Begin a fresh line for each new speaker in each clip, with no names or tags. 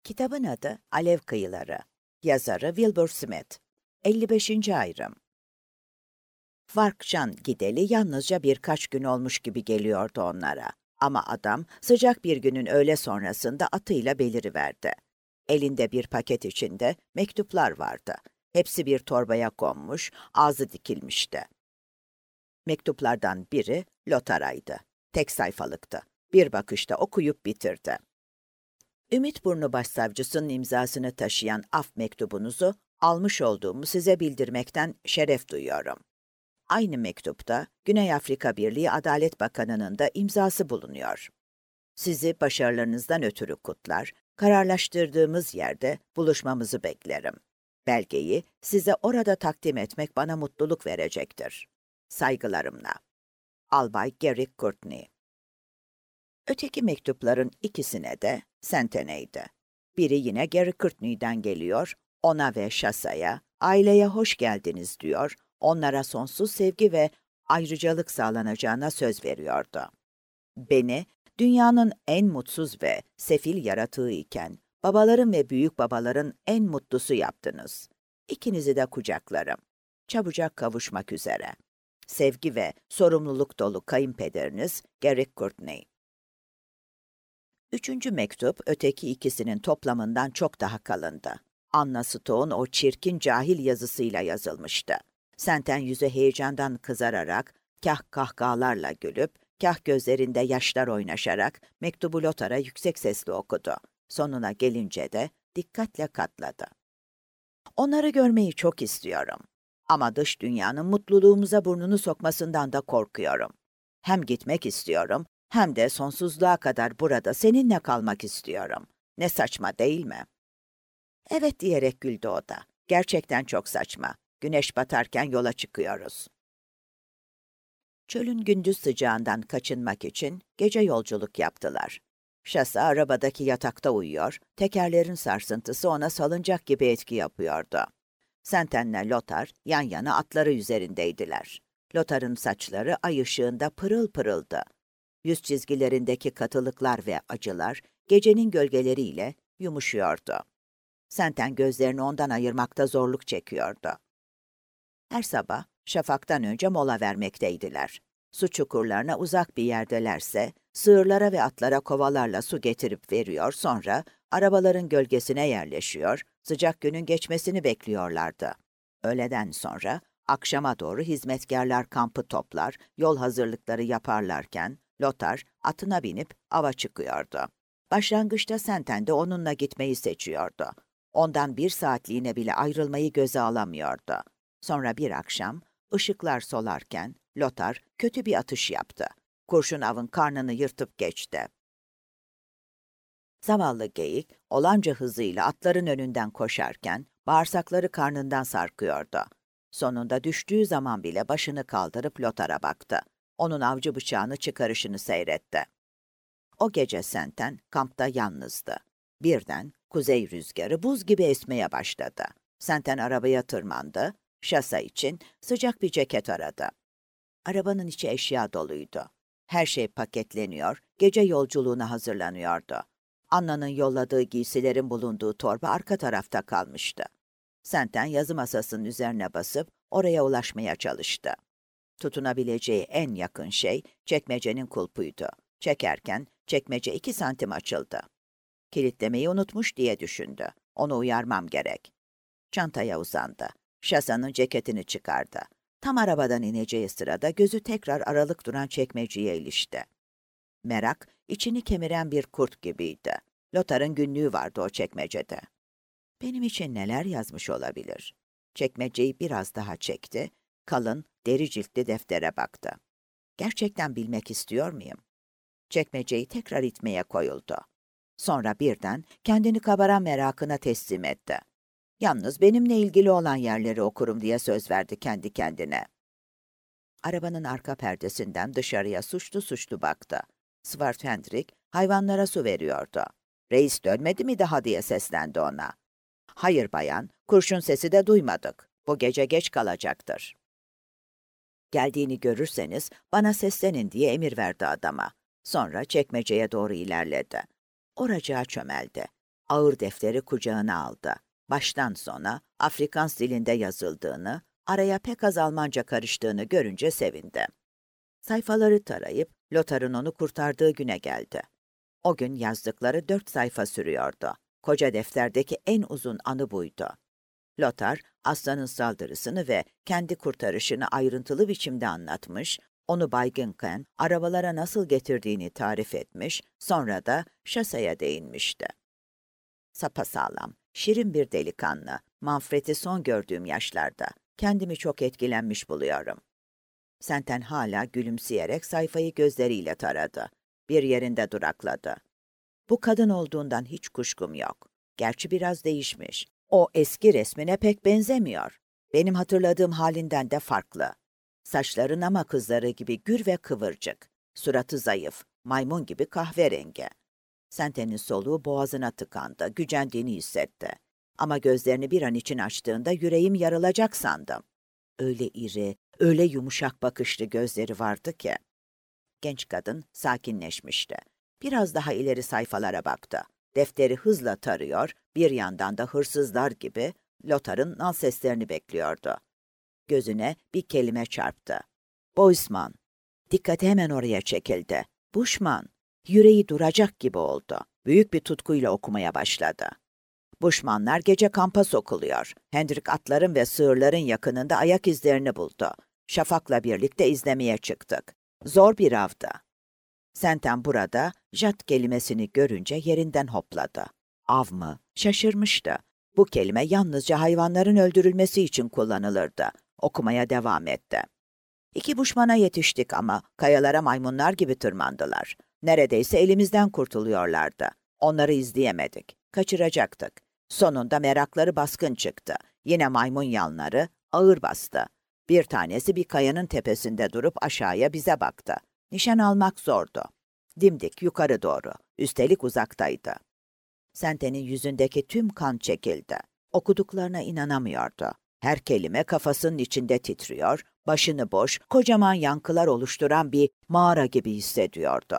Kitabın adı Alev Kıyıları. Yazarı Wilbur Smith. 55. ayrım. Farkcan gideli yalnızca birkaç gün olmuş gibi geliyordu onlara. Ama adam sıcak bir günün öğle sonrasında atıyla beliriverdi. Elinde bir paket içinde mektuplar vardı. Hepsi bir torbaya konmuş, ağzı dikilmişti. Mektuplardan biri Lotara'ydı. Tek sayfalıktı. Bir bakışta okuyup bitirdi. Ümitburnu Başsavcısının imzasını taşıyan af mektubunuzu almış olduğumu size bildirmekten şeref duyuyorum. Aynı mektupta Güney Afrika Birliği Adalet Bakanı'nın da imzası bulunuyor. Sizi başarılarınızdan ötürü kutlar, kararlaştırdığımız yerde buluşmamızı beklerim. Belgeyi size orada takdim etmek bana mutluluk verecektir. Saygılarımla. Albay Gary Courtney. Öteki mektupların ikisine de Sentene'ydi. Biri yine Gary Courtney'den geliyor, ona ve Shasa'ya, aileye hoş geldiniz diyor, onlara sonsuz sevgi ve ayrıcalık sağlanacağına söz veriyordu. Beni, dünyanın en mutsuz ve sefil yaratığı iken, babaların ve büyük babaların en mutlusu yaptınız. İkinizi de kucaklarım. Çabucak kavuşmak üzere. Sevgi ve sorumluluk dolu kayınpederiniz Gary Courtney. Üçüncü mektup, öteki ikisinin toplamından çok daha kalındı. Anna Stowe'un o çirkin cahil yazısıyla yazılmıştı. Senten yüzü heyecandan kızararak, kah kahkahalarla gülüp, kah gözlerinde yaşlar oynaşarak mektubu Lotar'a yüksek sesle okudu. Sonuna gelince de dikkatle katladı. Onları görmeyi çok istiyorum. Ama dış dünyanın mutluluğumuza burnunu sokmasından da korkuyorum. Hem gitmek istiyorum, hem de sonsuzluğa kadar burada seninle kalmak istiyorum. Ne saçma değil mi? Evet diyerek güldü o da. Gerçekten çok saçma. Güneş batarken yola çıkıyoruz. Çölün gündüz sıcağından kaçınmak için gece yolculuk yaptılar. Shasa arabadaki yatakta uyuyor, tekerlerin sarsıntısı ona salıncak gibi etki yapıyordu. Senten'le Lothar yan yana atları üzerindeydiler. Lothar'ın saçları ay ışığında pırıl pırıldı. Yüz çizgilerindeki katılıklar ve acılar gecenin gölgeleriyle yumuşuyordu. Senten gözlerini ondan ayırmakta zorluk çekiyordu. Her sabah şafaktan önce mola vermekteydiler. Su çukurlarına uzak bir yerdelerse sığırlara ve atlara kovalarla su getirip veriyor, sonra arabaların gölgesine yerleşiyor, sıcak günün geçmesini bekliyorlardı. Öğleden sonra akşama doğru hizmetkarlar kampı toplar, yol hazırlıkları yaparlarken Lothar atına binip ava çıkıyordu. Başlangıçta Senten de onunla gitmeyi seçiyordu. Ondan bir saatliğine bile ayrılmayı göze alamıyordu. Sonra bir akşam, ışıklar solarken Lothar kötü bir atış yaptı. Kurşun avın karnını yırtıp geçti. Zavallı geyik, olanca hızıyla atların önünden koşarken bağırsakları karnından sarkıyordu. Sonunda düştüğü zaman bile başını kaldırıp Lothar'a baktı. Onun avcı bıçağını çıkarışını seyretti. O gece Senten kampta yalnızdı. Birden kuzey rüzgarı buz gibi esmeye başladı. Senten arabaya tırmandı. Shasa için sıcak bir ceket aradı. Arabanın içi eşya doluydu. Her şey paketleniyor, gece yolculuğuna hazırlanıyordu. Anna'nın yolladığı giysilerin bulunduğu torba arka tarafta kalmıştı. Senten yazı masasının üzerine basıp oraya ulaşmaya çalıştı. Tutunabileceği en yakın şey çekmecenin kulpuydu. Çekerken çekmece 2 santim açıldı. Kilitlemeyi unutmuş diye düşündü. Onu uyarmam gerek. Çantaya uzandı. Shasa'nın ceketini çıkardı. Tam arabadan ineceği sırada gözü tekrar aralık duran çekmeceye ilişti. Merak, içini kemiren bir kurt gibiydi. Lothar'ın günlüğü vardı o çekmecede. Benim için neler yazmış olabilir? Çekmeceyi biraz daha çekti, kalın, deri ciltli deftere baktı. Gerçekten bilmek istiyor muyum? Çekmeceyi tekrar itmeye koyuldu. Sonra birden kendini kabaran merakına teslim etti. Yalnız benimle ilgili olan yerleri okurum diye söz verdi kendi kendine. Arabanın arka perdesinden dışarıya suçlu suçlu baktı. Swart Hendrik hayvanlara su veriyordu. Reis dönmedi mi daha diye seslendi ona. Hayır bayan, kurşun sesi de duymadık. Bu gece geç kalacaktır. Geldiğini görürseniz bana seslenin diye emir verdi adama. Sonra çekmeceye doğru ilerledi. Oracığa çömeldi. Ağır defteri kucağına aldı. Baştan sona Afrikans dilinde yazıldığını, araya pek az Almanca karıştığını görünce sevindi. Sayfaları tarayıp Lotar'ın onu kurtardığı güne geldi. O gün yazdıkları 4 sayfa sürüyordu. Koca defterdeki en uzun anı buydu. Lotar, aslanın saldırısını ve kendi kurtarışını ayrıntılı biçimde anlatmış, onu baygınken arabalara nasıl getirdiğini tarif etmiş, sonra da şaseye değinmişti. Sapasağlam, şirin bir delikanlı, Manfred'i son gördüğüm yaşlarda. Kendimi çok etkilenmiş buluyorum. Senten hala gülümseyerek sayfayı gözleriyle taradı. Bir yerinde durakladı. Bu kadın olduğundan hiç kuşkum yok. Gerçi biraz değişmiş. O eski resmine pek benzemiyor. Benim hatırladığım halinden de farklı. Saçları nama kızları gibi gür ve kıvırcık. Suratı zayıf, maymun gibi kahverengi. Senten'in soluğu boğazına tıkandı, gücendiğini hissetti. Ama gözlerini bir an için açtığında yüreğim yarılacak sandım. Öyle iri, öyle yumuşak bakışlı gözleri vardı ki. Genç kadın sakinleşmişti. Biraz daha ileri sayfalara baktı. Defteri hızla tarıyor, bir yandan da hırsızlar gibi Lotar'ın nal seslerini bekliyordu. Gözüne bir kelime çarptı. Boisman. Dikkati hemen oraya çekildi. Bushman. Yüreği duracak gibi oldu. Büyük bir tutkuyla okumaya başladı. Bushmanlar gece kampa sokuluyor. Hendrik atların ve sığırların yakınında ayak izlerini buldu. Şafak'la birlikte izlemeye çıktık. Zor bir avdı. Senten burada jat kelimesini görünce yerinden hopladı. Av mı? Şaşırmıştı. Bu kelime yalnızca hayvanların öldürülmesi için kullanılırdı. Okumaya devam etti. 2 Bushman'a yetiştik ama kayalara maymunlar gibi tırmandılar. Neredeyse elimizden kurtuluyorlardı. Onları izleyemedik. Kaçıracaktık. Sonunda merakları baskın çıktı. Yine maymun yanları ağır bastı. Bir tanesi bir kayanın tepesinde durup aşağıya bize baktı. Nişan almak zordu. Dimdik yukarı doğru. Üstelik uzaktaydı. Senten'in yüzündeki tüm kan çekildi. Okuduklarına inanamıyordu. Her kelime kafasının içinde titriyor, başını boş, kocaman yankılar oluşturan bir mağara gibi hissediyordu.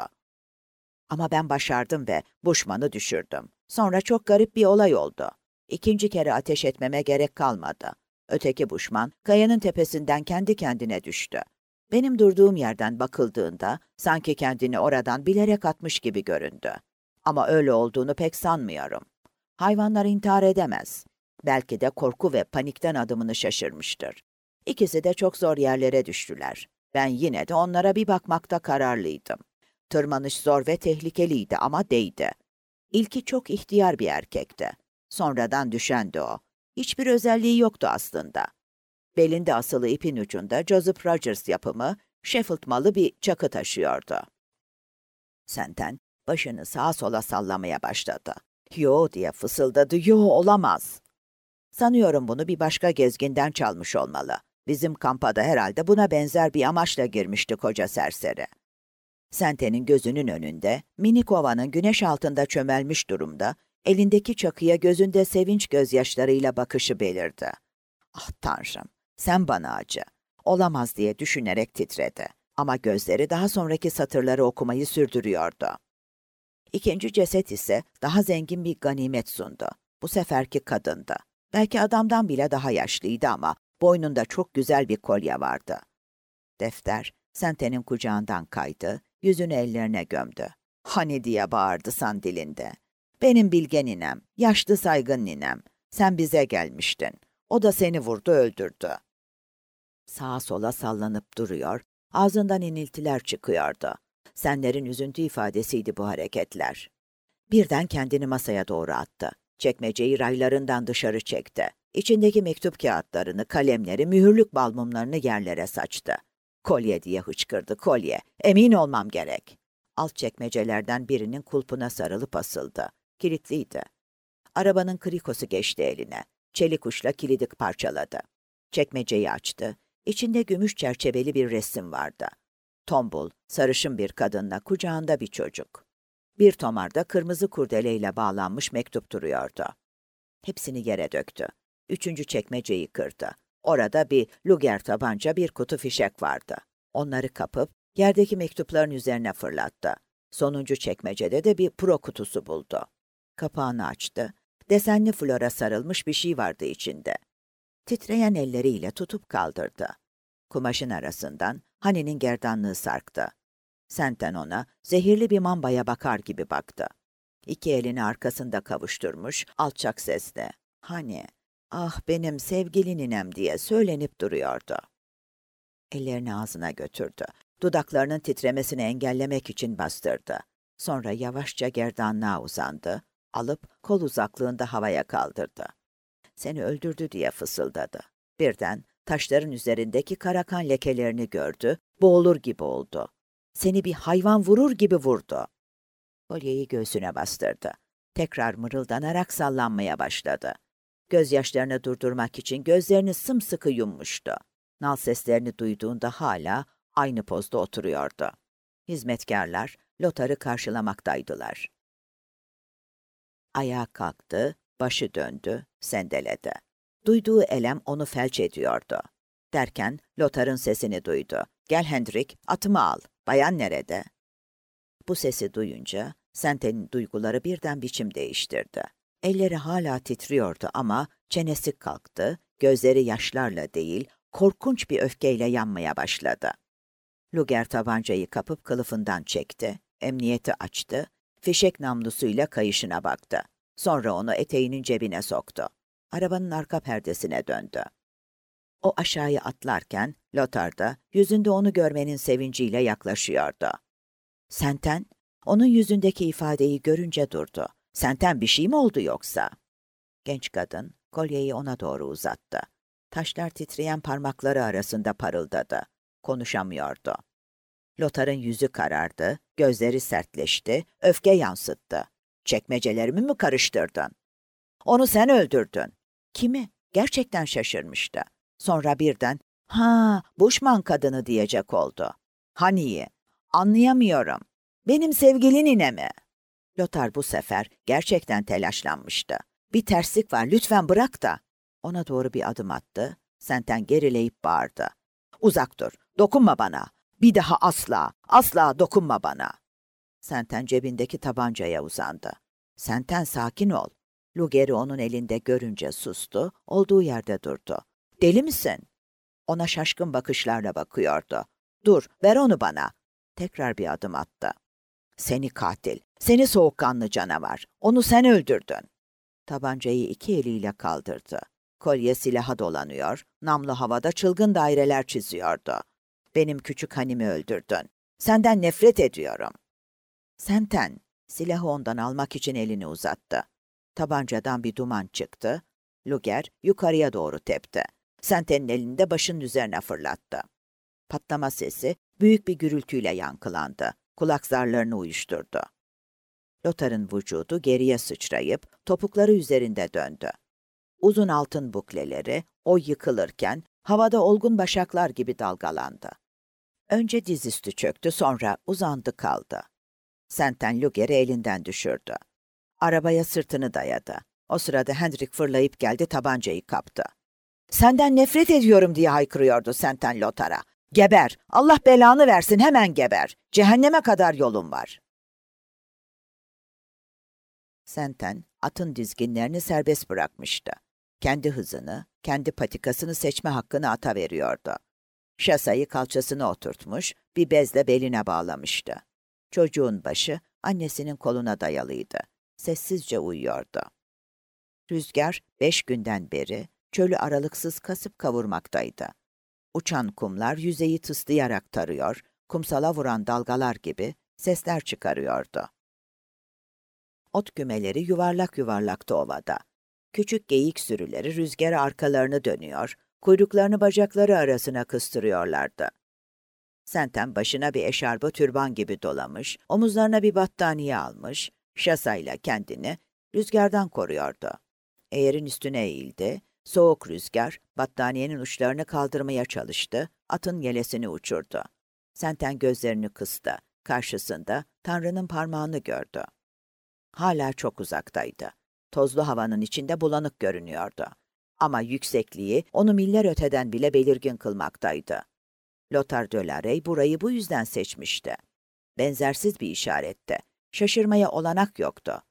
Ama ben başardım ve Bushman'ı düşürdüm. Sonra çok garip bir olay oldu. 2. kere ateş etmeme gerek kalmadı. Öteki Bushman, kayanın tepesinden kendi kendine düştü. Benim durduğum yerden bakıldığında sanki kendini oradan bilerek atmış gibi göründü. Ama öyle olduğunu pek sanmıyorum. Hayvanlar intihar edemez. Belki de korku ve panikten adımını şaşırmıştır. İkisi de çok zor yerlere düştüler. Ben yine de onlara bir bakmakta kararlıydım. Tırmanış zor ve tehlikeliydi ama değdi. İlki çok ihtiyar bir erkekti. Sonradan düşendi o. Hiçbir özelliği yoktu aslında. Belinde asılı ipin ucunda Joseph Rogers yapımı, Sheffield malı bir çakı taşıyordu. Senten başını sağa sola sallamaya başladı. "Yo" diye fısıldadı. "Yo, olamaz." Sanıyorum bunu bir başka gezginden çalmış olmalı. Bizim kampa da herhalde buna benzer bir amaçla girmişti koca serseri. Senten'in gözünün önünde, minik ovanın güneş altında çömelmiş durumda, elindeki çakıya gözünde sevinç gözyaşlarıyla bakışı belirdi. "Ah Tanrım, sen bana acı." Olamaz diye düşünerek titredi. Ama gözleri daha sonraki satırları okumayı sürdürüyordu. 2. ceset ise daha zengin bir ganimet sundu. Bu seferki kadındı. Belki adamdan bile daha yaşlıydı ama boynunda çok güzel bir kolye vardı. Defter, Senten'in kucağından kaydı, yüzünü ellerine gömdü. "Hani" diye bağırdı sandilinde. "Benim bilge ninem, yaşlı saygın ninem. Sen bize gelmiştin. O da seni vurdu, öldürdü." Sağa sola sallanıp duruyor, ağzından iniltiler çıkıyordu. Senlerin üzüntü ifadesiydi bu hareketler. Birden kendini masaya doğru attı. Çekmeceyi raylarından dışarı çekti. İçindeki mektup kağıtlarını, kalemleri, mühürlük balmumlarını yerlere saçtı. "Kolye" diye hıçkırdı, "kolye. Emin olmam gerek." Alt çekmecelerden birinin kulpuna sarılıp asıldı. Kilitliydi. Arabanın krikosu geçti eline. Çelik uçla kilidi parçaladı. Çekmeceyi açtı. İçinde gümüş çerçeveli bir resim vardı. Tombul, sarışın bir kadınla kucağında bir çocuk. Bir tomarda kırmızı kurdeleyle bağlanmış mektup duruyordu. Hepsini yere döktü. 3. çekmeceyi kırdı. Orada bir Luger tabanca, bir kutu fişek vardı. Onları kapıp yerdeki mektupların üzerine fırlattı. Sonuncu çekmecede de bir pro kutusu buldu. Kapağını açtı. Desenli flora sarılmış bir şey vardı içinde. Titreyen elleriyle tutup kaldırdı. Kumaşın arasından Hani'nin gerdanlığı sarktı. Senten ona zehirli bir mambaya bakar gibi baktı. İki elini arkasında kavuşturmuş, alçak sesle, "Hani, ah benim sevgili ninem" diye söylenip duruyordu. Ellerini ağzına götürdü. Dudaklarının titremesini engellemek için bastırdı. Sonra yavaşça gerdanlığa uzandı, alıp kol uzaklığında havaya kaldırdı. "Seni öldürdü" diye fısıldadı. Birden taşların üzerindeki kara kan lekelerini gördü, boğulur gibi oldu. "Seni bir hayvan vurur gibi vurdu." Kolyeyi göğsüne bastırdı. Tekrar mırıldanarak sallanmaya başladı. Gözyaşlarını durdurmak için gözlerini sımsıkı yummuştu. Nal seslerini duyduğunda hala aynı pozda oturuyordu. Hizmetkarlar Lotar'ı karşılamaktaydılar. Ayağa kalktı, başı döndü, sendeledi. Duyduğu elem onu felç ediyordu. Derken Lotar'ın sesini duydu. "Gel Hendrik, atımı al. Bayan nerede?" Bu sesi duyunca Senten'in duyguları birden biçim değiştirdi. Elleri hala titriyordu ama çenesi kalktı, gözleri yaşlarla değil, korkunç bir öfkeyle yanmaya başladı. Luger tabancayı kapıp kılıfından çekti, emniyeti açtı, fişek namlusuyla kayışına baktı. Sonra onu eteğinin cebine soktu. Arabanın arka perdesine döndü. O aşağıya atlarken Lothar da yüzünde onu görmenin sevinciyle yaklaşıyordu. "Senten?" Onun yüzündeki ifadeyi görünce durdu. "Senten, bir şey mi oldu yoksa?" Genç kadın kolyeyi ona doğru uzattı. Taşlar titreyen parmakları arasında parıldadı. Konuşamıyordu. Lothar'ın yüzü karardı, gözleri sertleşti, öfke yansıttı. "Çekmecelerimi mi karıştırdın?" "Onu sen öldürdün." "Kimi?" Gerçekten şaşırmıştı. Sonra birden, "Ha, Bushman kadını" diyecek oldu. "Hani'yi?" "Anlayamıyorum." "Benim sevgili nine mi?" Lothar bu sefer gerçekten telaşlanmıştı. "Bir terslik var, lütfen bırak da." Ona doğru bir adım attı. Senten gerileyip bağırdı. "Uzak dur, dokunma bana. Bir daha asla, asla dokunma bana." Senten cebindeki tabancaya uzandı. "Senten, sakin ol." Luger'i onun elinde görünce sustu, olduğu yerde durdu. "Deli misin?" Ona şaşkın bakışlarla bakıyordu. "Dur, ver onu bana." Tekrar bir adım attı. "Seni katil, seni soğukkanlı canavar. Onu sen öldürdün." Tabancayı iki eliyle kaldırdı. Kolye silaha dolanıyor, namlu havada çılgın daireler çiziyordu. "Benim küçük Hanimi öldürdün. Senden nefret ediyorum." "Senten." Silahı ondan almak için elini uzattı. Tabancadan bir duman çıktı. Luger yukarıya doğru tepti. Senten'in elinde başının üzerine fırlattı. Patlama sesi büyük bir gürültüyle yankılandı. Kulak zarlarını uyuşturdu. Lothar'ın vücudu geriye sıçrayıp topukları üzerinde döndü. Uzun altın bukleleri o yıkılırken havada olgun başaklar gibi dalgalandı. Önce dizüstü çöktü, sonra uzandı kaldı. Senten Luger'i elinden düşürdü. Arabaya sırtını dayadı. O sırada Hendrik fırlayıp geldi, tabancayı kaptı. "Senden nefret ediyorum" diye haykırıyordu Senten Lothar'a. "Geber! Allah belanı versin, hemen geber! Cehenneme kadar yolun var." Senten atın dizginlerini serbest bırakmıştı. Kendi hızını, kendi patikasını seçme hakkını ata veriyordu. Şasayı kalçasına oturtmuş, bir bezle beline bağlamıştı. Çocuğun başı annesinin koluna dayalıydı. Sessizce uyuyordu. Rüzgar 5 günden beri çölü aralıksız kasıp kavurmaktaydı. Uçan kumlar yüzeyi tıslayarak tarıyor, kumsala vuran dalgalar gibi sesler çıkarıyordu. Ot kümeleri yuvarlak yuvarlaktı ovada. Küçük geyik sürüleri rüzgara arkalarını dönüyor, kuyruklarını bacakları arasına kıstırıyorlardı. Senten başına bir eşarbı türban gibi dolamış, omuzlarına bir battaniye almış, şasayla kendini rüzgardan koruyordu. Eğerin üstüne eğildi, soğuk rüzgar battaniyenin uçlarını kaldırmaya çalıştı, atın yelesini uçurdu. Senten gözlerini kıstı, karşısında Tanrı'nın parmağını gördü. Hala çok uzaktaydı. Tozlu havanın içinde bulanık görünüyordu. Ama yüksekliği onu miller öteden bile belirgin kılmaktaydı. Lothar de Larey burayı bu yüzden seçmişti. Benzersiz bir işaretti. Şaşırmaya olanak yoktu.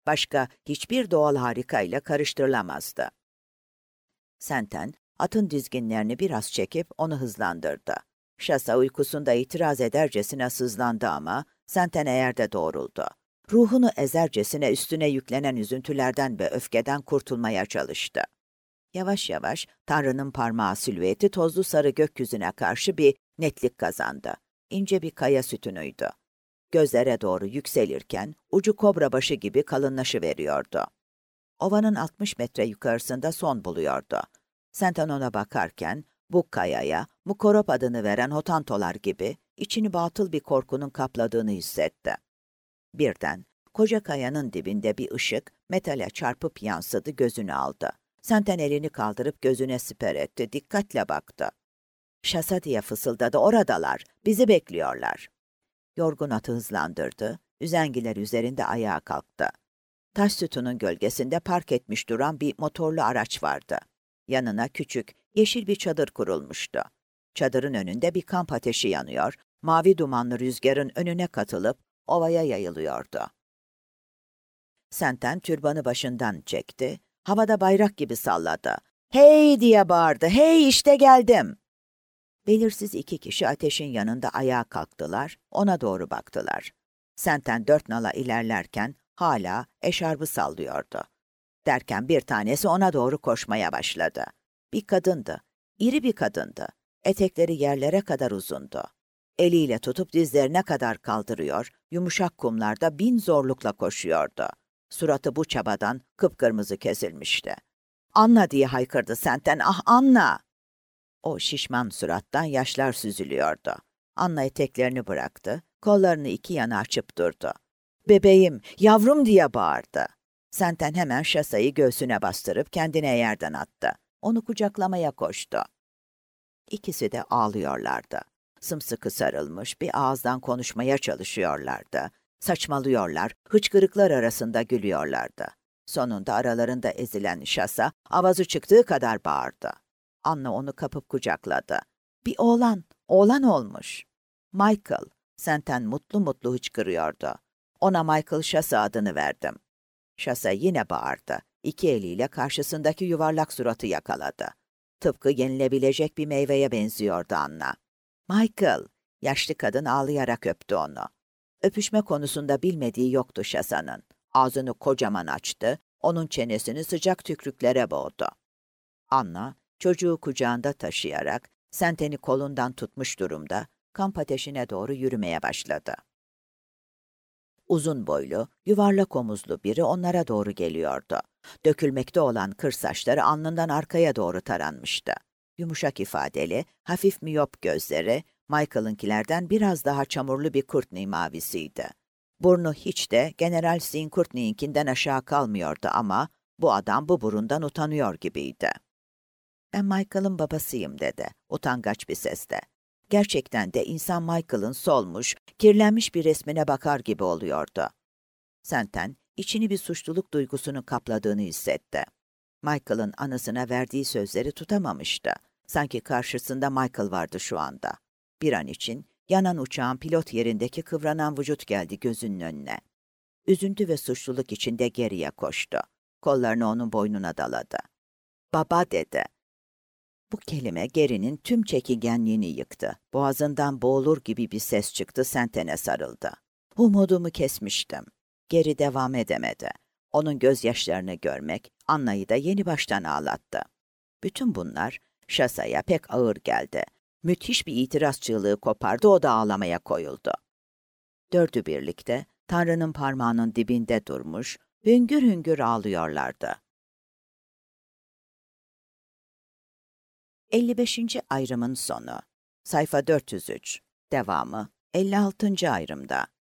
Başka hiçbir doğal harikayla karıştırılamazdı. Senten, atın dizginlerini biraz çekip onu hızlandırdı. Şasa uykusunda itiraz edercesine sızlandı ama Senten eğerde doğruldu. Ruhunu ezercesine üstüne yüklenen üzüntülerden ve öfkeden kurtulmaya çalıştı. Yavaş yavaş Tanrı'nın parmağı silüeti tozlu sarı gökyüzüne karşı bir netlik kazandı. İnce bir kaya sütunuydu. Gözlere doğru yükselirken ucu kobra başı gibi kalınlaşıveriyordu. Ovanın 60 metre yukarısında son buluyordu. Senten ona bakarken bu kayaya Mukorop adını veren hotantolar gibi içini batıl bir korkunun kapladığını hissetti. Birden koca kayanın dibinde bir ışık metale çarpıp yansıdı, gözünü aldı. Senten elini kaldırıp gözüne siper etti, dikkatle baktı. "Şasa" diye fısıldadı, "oradalar, bizi bekliyorlar." Yorgun atı hızlandırdı, üzengiler üzerinde ayağa kalktı. Taş sütunun gölgesinde park etmiş duran bir motorlu araç vardı. Yanına küçük, yeşil bir çadır kurulmuştu. Çadırın önünde bir kamp ateşi yanıyor, mavi dumanlı rüzgarın önüne katılıp ovaya yayılıyordu. Senten türbanı başından çekti, havada bayrak gibi salladı. "Hey!" diye bağırdı, "Hey, işte geldim!" Belirsiz 2 kişi ateşin yanında ayağa kalktılar, ona doğru baktılar. Senten 4 nala ilerlerken hala eşarbı sallıyordu. Derken bir tanesi ona doğru koşmaya başladı. Bir kadındı, iri bir kadındı. Etekleri yerlere kadar uzundu. Eliyle tutup dizlerine kadar kaldırıyor, yumuşak kumlarda bin zorlukla koşuyordu. Suratı bu çabadan kıpkırmızı kesilmişti. "Anna!" diye haykırdı Senten, "Ah, Anna!" O şişman surattan yaşlar süzülüyordu. Anna eteklerini bıraktı, kollarını 2 yana açıp durdu. "Bebeğim, yavrum!" diye bağırdı. Senten hemen şasayı göğsüne bastırıp kendine yerden attı. Onu kucaklamaya koştu. İkisi de ağlıyorlardı. Sımsıkı sarılmış bir ağızdan konuşmaya çalışıyorlardı. Saçmalıyorlar, hıçkırıklar arasında gülüyorlardı. Sonunda aralarında ezilen şasa avazı çıktığı kadar bağırdı. Anna onu kapıp kucakladı. "Bir oğlan, oğlan olmuş." "Michael." Senten mutlu mutlu hıçkırıyordu. "Ona Michael Şasa adını verdim." Şasa yine bağırdı. 2 eliyle karşısındaki yuvarlak suratı yakaladı. Tıpkı yenilebilecek bir meyveye benziyordu Anna. "Michael!" Yaşlı kadın ağlayarak öptü onu. Öpüşme konusunda bilmediği yoktu Şasa'nın. Ağzını kocaman açtı, onun çenesini sıcak tükrüklere boğdu. Anna, çocuğu kucağında taşıyarak, Senten'i kolundan tutmuş durumda, kamp ateşine doğru yürümeye başladı. Uzun boylu, yuvarlak omuzlu biri onlara doğru geliyordu. Dökülmekte olan kır saçları alnından arkaya doğru taranmıştı. Yumuşak ifadeli, hafif miyop gözleri, Michael'ınkilerden biraz daha çamurlu bir Courtney mavisiydi. Burnu hiç de General Sean Courtney'inkinden aşağı kalmıyordu ama bu adam bu burundan utanıyor gibiydi. "Ben Michael'ın babasıyım," dedi, utangaç bir sesle. Gerçekten de insan Michael'ın solmuş, kirlenmiş bir resmine bakar gibi oluyordu. Senten, içini bir suçluluk duygusunun kapladığını hissetti. Michael'ın anısına verdiği sözleri tutamamıştı. Sanki karşısında Michael vardı şu anda. Bir an için yanan uçağın pilot yerindeki kıvranan vücut geldi gözünün önüne. Üzüntü ve suçluluk içinde geriye koştu. Kollarını onun boynuna daladı. "Baba," dedi. Bu kelime Gary'nin tüm çekingenliğini yıktı. Boğazından boğulur gibi bir ses çıktı, Senten'e sarıldı. "Umudumu kesmiştim." Gary devam edemedi. Onun gözyaşlarını görmek, Anna'yı da yeni baştan ağlattı. Bütün bunlar Şasa'ya pek ağır geldi. Müthiş bir itiraz çığlığı kopardı, o da ağlamaya koyuldu. 4'ü birlikte Tanrı'nın parmağının dibinde durmuş, hüngür hüngür ağlıyorlardı. 55. ayrımın sonu. Sayfa 403. Devamı 56. ayrımda.